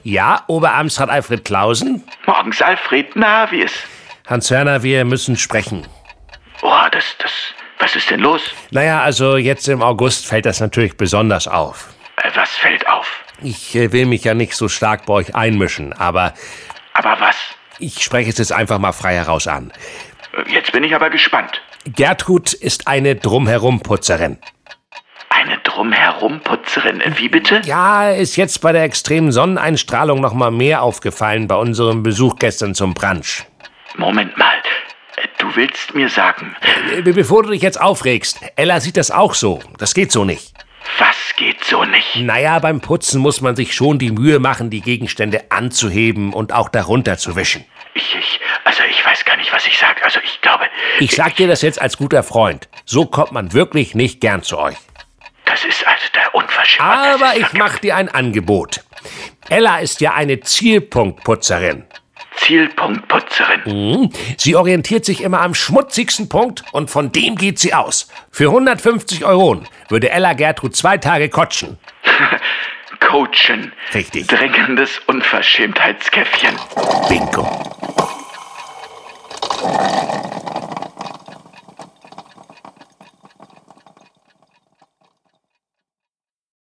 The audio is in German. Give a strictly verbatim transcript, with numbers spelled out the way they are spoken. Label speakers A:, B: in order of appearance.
A: Ja, Oberamtsrat Alfred Clausen?
B: Morgens, Alfred. Na, wie ist?
A: Hans Hörner, wir müssen sprechen.
B: Oh, das, das, was ist denn los?
A: Naja, also jetzt im August fällt das natürlich besonders auf.
B: Äh, was fällt auf?
A: Ich äh, will mich ja nicht so stark bei euch einmischen, aber...
B: Aber was?
A: Ich spreche es jetzt einfach mal frei heraus an.
B: Jetzt bin ich aber gespannt.
A: Gertrud ist eine Drumherumputzerin.
B: Eine Drumherumputzerin? Wie bitte?
A: Ja, ist jetzt bei der extremen Sonneneinstrahlung noch mal mehr aufgefallen bei unserem Besuch gestern zum Brunch.
B: Moment mal. Du willst mir sagen...
A: Bevor du dich jetzt aufregst, Ella sieht das auch so. Das geht so nicht.
B: Was geht so nicht?
A: Naja, beim Putzen muss man sich schon die Mühe machen, die Gegenstände anzuheben und auch darunter zu wischen.
B: Ich, ich, also ich weiß gar nicht, was ich sage. Also ich glaube...
A: Ich sag dir das jetzt als guter Freund. So kommt man wirklich nicht gern zu euch.
B: Das ist also der Unverschämte.
A: Aber ich mach dir ein Angebot. Ella ist ja eine Zielpunktputzerin.
B: Zielpunktputzerin.
A: Mhm. Sie orientiert sich immer am schmutzigsten Punkt und von dem geht sie aus. Für hundertfünfzig Euro würde Ella Gertrud zwei Tage kotschen.
B: Coachen.
A: Richtig.
B: Dringendes Unverschämtheitskäffchen.
A: Bingo.